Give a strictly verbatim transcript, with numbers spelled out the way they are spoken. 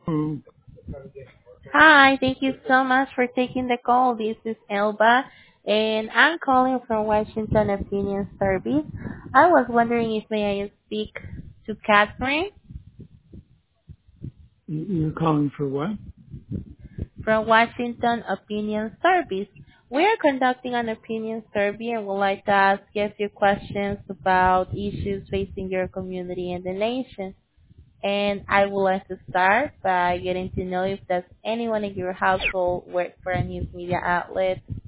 Mm, Hi, thank you so much for taking the call. This is Elba, and I'm calling from Washington Opinion Service. I was wondering if may I speak to Catherine you- You're calling for what? from Washington Opinion Service. We are conducting an opinion survey and would like to ask you a few questions about issues facing your community and the nation. And I would like to start by getting to know if does anyone in your household work for a news media outlet.